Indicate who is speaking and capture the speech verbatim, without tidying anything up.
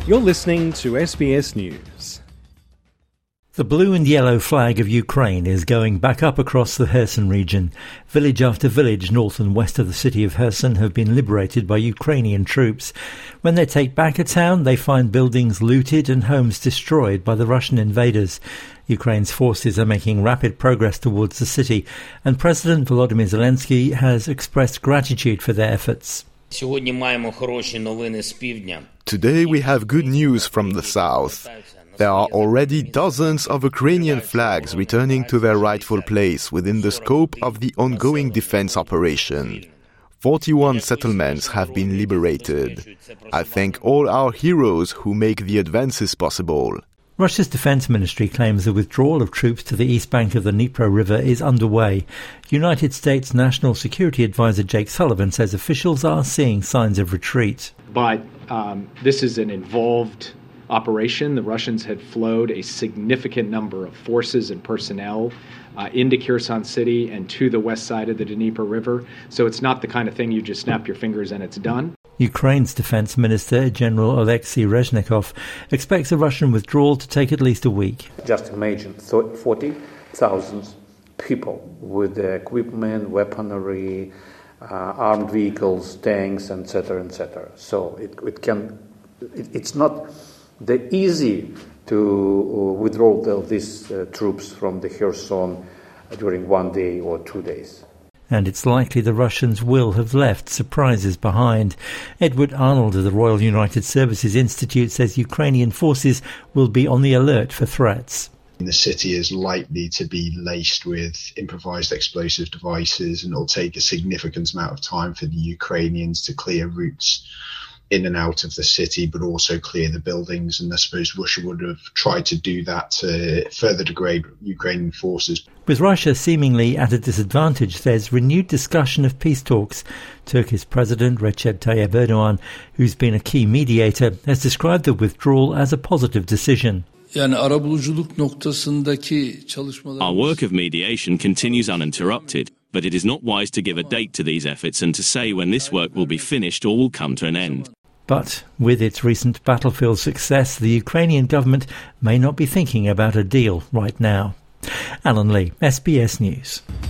Speaker 1: You're listening to S B S News.
Speaker 2: The blue and yellow flag of Ukraine is going back up across the Kherson region. Village after village north and west of the city of Kherson have been liberated by Ukrainian troops. When they take back a town, they find buildings looted and homes destroyed by the Russian invaders. Ukraine's forces are making rapid progress towards the city, and President Volodymyr Zelensky has expressed gratitude for their efforts.
Speaker 3: Today
Speaker 4: we have good news from the south. There are already dozens of Ukrainian flags returning to their rightful place within the scope of the ongoing defense operation. forty-one settlements have been liberated. I thank all our heroes who make the advances possible.
Speaker 2: Russia's defense ministry claims the withdrawal of troops to the east bank of the Dnipro River is underway. United States National Security Advisor Jake Sullivan says officials are seeing signs of retreat.
Speaker 5: But um, this is an involved operation. The Russians had flowed a significant number of forces and personnel uh, into Kherson City and to the west side of the Dnipro River. So it's not the kind of thing you just snap your fingers and it's done.
Speaker 2: Ukraine's Defense Minister, General Alexei Reznikov, expects a Russian withdrawal to take at least a week.
Speaker 6: Just imagine forty thousand people with the equipment, weaponry, uh, armed vehicles, tanks, et cetera, et cetera. So it, it can, it, it's not the easy to withdraw the, these uh, troops from the Kherson during one day or two days.
Speaker 2: And it's likely the Russians will have left surprises behind. Edward Arnold of the Royal United Services Institute says Ukrainian forces will be on the alert for threats.
Speaker 7: The city is likely to be laced with improvised explosive devices, and it'll take a significant amount of time for the Ukrainians to clear routes in and out of the city, but also clear the buildings. And I suppose Russia would have tried to do that to further degrade Ukrainian forces.
Speaker 2: With Russia seemingly at a disadvantage, there's renewed discussion of peace talks. Turkey's President Recep Tayyip Erdogan, who's been a key mediator, has described the withdrawal as a positive decision.
Speaker 8: Our
Speaker 9: work of mediation continues uninterrupted, but it is not wise to give a date to these efforts and to say when this work will be finished or will come to an end.
Speaker 2: But with its recent battlefield success, the Ukrainian government may not be thinking about a deal right now. Alan Lee, S B S News.